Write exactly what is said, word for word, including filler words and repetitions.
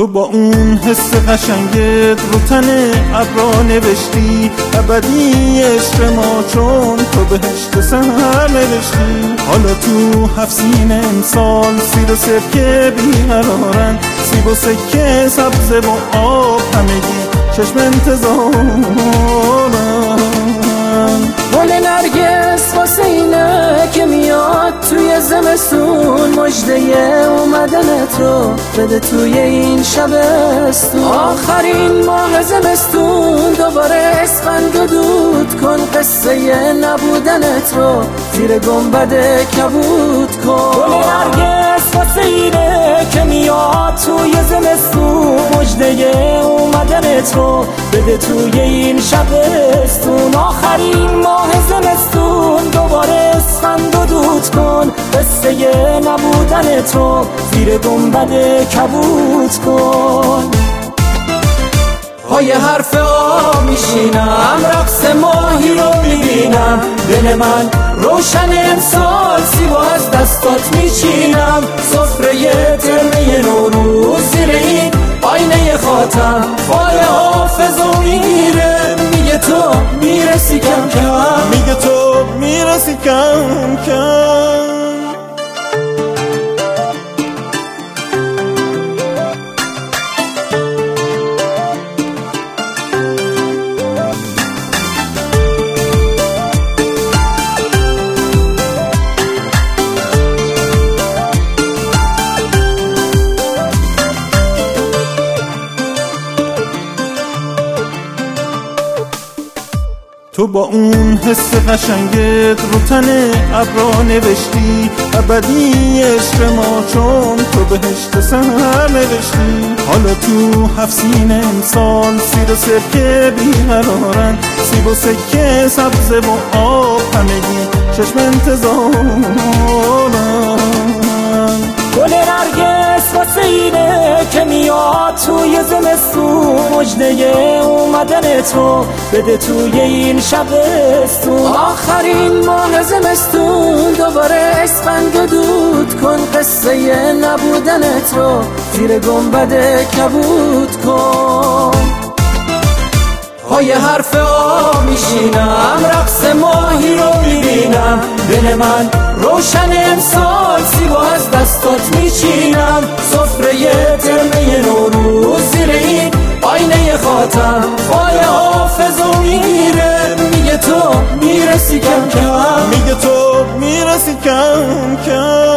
تو با اون حس قشنگت رو تن ابرا نوشتی ابدی عشق ما، چون تو بهشت سهر نوشتی. حالا تو هفت سین امسال سیر و سرکه بیقرارن، سیب و سکه سبز و آب همگی چشم انتظارن. گل نرگس واسه اینه که میاد توی زمستون، مژده اومدنت رو بده توی این شبستون. آخرین ماه زمستون دوباره اسفند و دود کن، قصه نبودنت رو زیر گنبد کبود کن. گل نرگس واسه اینه که میاد توی زمستون، مژده اومدنت رو بده توی این شبستون. آخرین ماه زمستون دوباره اسفند و دود کن، قصه نبودنت رو زیر گنبد کبود کن. پای حرف آب میشینم، رقص ماهی رو میبینم، دل من روشن امسال سیب از دستات میچینم. سفره ترمه نوروز زیر این آینه خاطر فال حافظ و میره، میگه تو میرسی کم کم، میگه تو میرسی کم کم. تو با اون حس قشنگت رو تن ابرا نوشتی ابدی عشق ما، چون تو بهشت سهر نوشتی. حالا تو هفت سین امسال سیر و سرکه بیقرارن، سیب و سکه سبز و آب همگی چشم انتظارن. گل نرگس واسه اینه که میاد توی زمستون، مژده اومدنت رو بده توی این شبستون. آخرین ماه زمستون دوباره اسفند و دود کن، قصه نبودنت رو زیر گنبد کبود کن. پای حرف آب میشینم، رقص ماهی رو میبینم، دل من روشن امسال سیب از دستات میچینم. سفره ترمه نوروز زیر این آینه خاطر فال حافظ و میره، میگه تو میرسی کم کم، میگه تو میرسی کم کم.